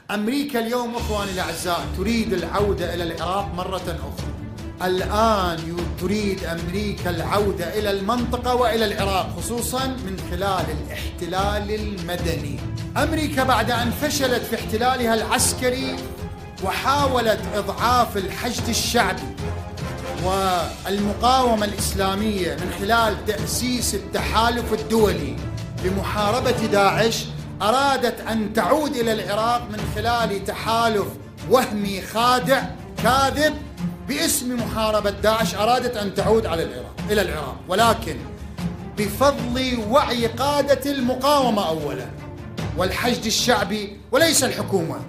أمريكا اليوم أخواني الأعزاء تريد العودة إلى العراق مرة أخرى. الآن تريد أمريكا العودة إلى المنطقة وإلى العراق، خصوصا من خلال الاحتلال المدني. أمريكا بعد أن فشلت في احتلالها العسكري وحاولت إضعاف الحشد الشعبي والمقاومة الإسلامية من خلال تأسيس التحالف الدولي لمحاربة داعش، أرادت أن تعود إلى العراق من خلال تحالف وهمي خادع كاذب باسم محاربة داعش. أرادت أن تعود إلى العراق، ولكن بفضل وعي قادة المقاومة أولا والحشد الشعبي، وليس الحكومة.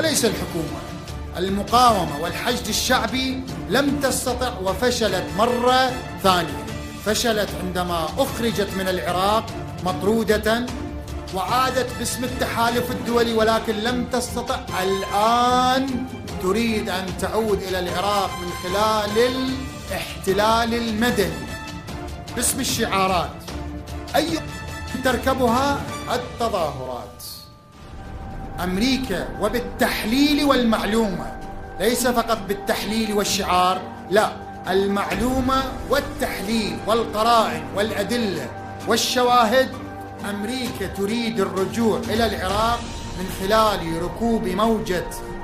المقاومة والحشد الشعبي لم تستطع وفشلت مرة ثانية. فشلت عندما أخرجت من العراق مطرودة وعادت باسم التحالف الدولي، ولكن لم تستطع. الآن تريد أن تعود إلى العراق من خلال الاحتلال المدني باسم الشعارات أي تركبها التظاهرات. أمريكا وبالتحليل والمعلومة، ليس فقط بالتحليل والشعار، لا، المعلومة والتحليل والقرائن والأدلة والشواهد. أمريكا تريد الرجوع إلى العراق من خلال ركوب موجة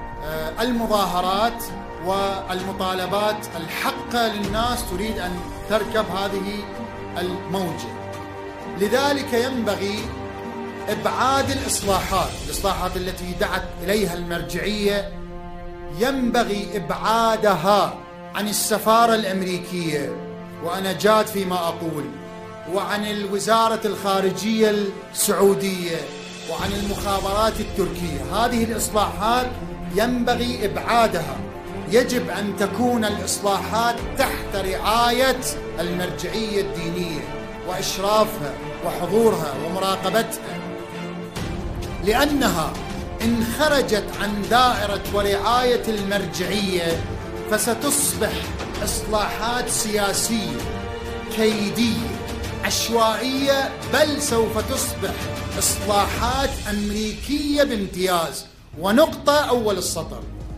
المظاهرات والمطالبات الحقة للناس. تريد أن تركب هذه الموجة. لذلك ينبغي إبعاد الإصلاحات التي دعت إليها المرجعية، ينبغي إبعادها عن السفارة الأمريكية، وأنا جاد فيما أقول، وعن الوزارة الخارجية السعودية، وعن المخابرات التركية. هذه الإصلاحات ينبغي إبعادها. يجب أن تكون الإصلاحات تحت رعاية المرجعية الدينية وإشرافها وحضورها ومراقبتها، لأنها إن خرجت عن دائرة ورعاية المرجعية فستصبح إصلاحات سياسية كيدية عشوائية، بل سوف تصبح إصلاحات أمريكية بامتياز. ونقطة أول السطر،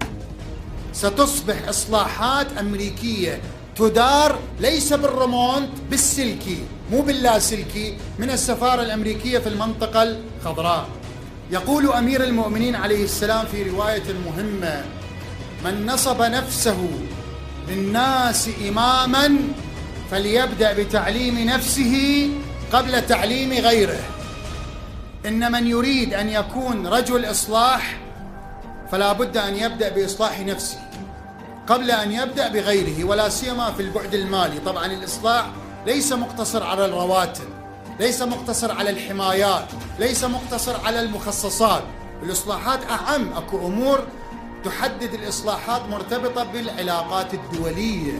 ستصبح إصلاحات أمريكية تدار ليس بالريموت، بالسلكي مو باللاسلكي من السفارة الأمريكية في المنطقة الخضراء. يقول أمير المؤمنين عليه السلام في رواية مهمة: من نصب نفسه للناس إماما فليبدأ بتعليم نفسه قبل تعليم غيره. إن من يريد أن يكون رجل إصلاح فلا بد أن يبدأ بإصلاح نفسه قبل أن يبدأ بغيره، ولا سيما في البعد المالي. طبعا الإصلاح ليس مقتصر على الرواتب، ليس مقتصر على الحمايات، ليس مقتصر على المخصصات. الإصلاحات أعم. أكو أمور تحدد الإصلاحات مرتبطة بالعلاقات الدولية.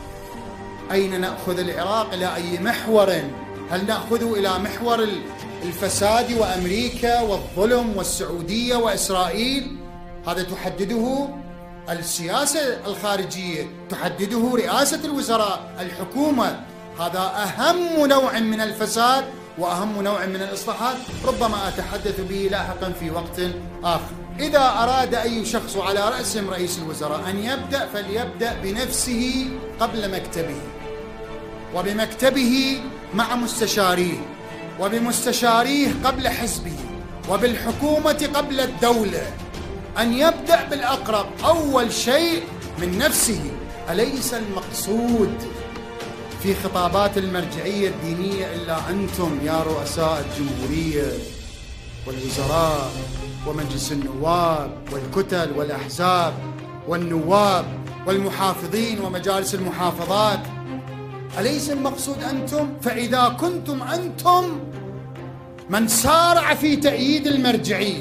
أين نأخذ العراق؟ إلى أي محور؟ هل نأخذه إلى محور الفساد وأمريكا والظلم والسعودية وإسرائيل؟ هذا تحدده السياسة الخارجية، تحدده رئاسة الوزراء، الحكومة. هذا أهم نوع من الفساد وأهم نوع من الإصلاحات، ربما أتحدث به لاحقا في وقت آخر. إذا أراد أي شخص على رأسهم رئيس الوزراء أن يبدأ، فليبدأ بنفسه قبل مكتبه، وبمكتبه مع مستشاريه، وبمستشاريه قبل حزبه، وبالحكومة قبل الدولة. أن يبدأ بالأقرب أول شيء من نفسه. أليس المقصود في خطابات المرجعية الدينية إلا أنتم يا رؤساء الجمهورية والوزراء ومجلس النواب والكتل والأحزاب والنواب والمحافظين ومجالس المحافظات؟ أليس المقصود أنتم؟ فإذا كنتم أنتم من سارع في تأييد المرجعية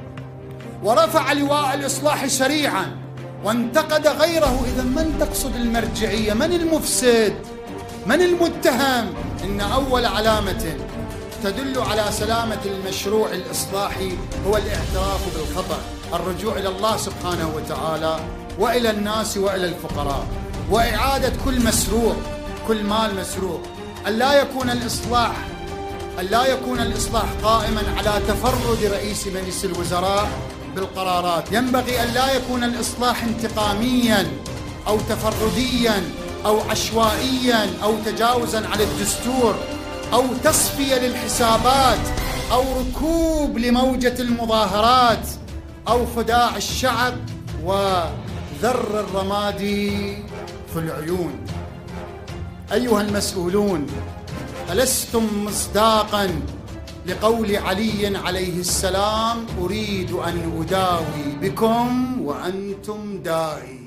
ورفع لواء الإصلاح سريعا وانتقد غيره، إذا من تقصد المرجعية؟ من المفسد؟ من المتهم؟ إن أول علامة تدل على سلامة المشروع الإصلاحي هو الاعتراف بالخطأ، الرجوع إلى الله سبحانه وتعالى وإلى الناس وإلى الفقراء، وإعادة كل مسروق، كل مال مسروق. أن لا يكون الإصلاح قائما على تفرد رئيس مجلس الوزراء بالقرارات. ينبغي أن لا يكون الإصلاح انتقامياً أو تفردياً أو عشوائياً أو تجاوزاً على الدستور أو تصفية للحسابات أو ركوب لموجة المظاهرات أو خداع الشعب وذر الرماد في العيون. أيها المسؤولون، ألستم مصداقاً لقول علي عليه السلام: أريد أن أداوي بكم وأنتم دائي؟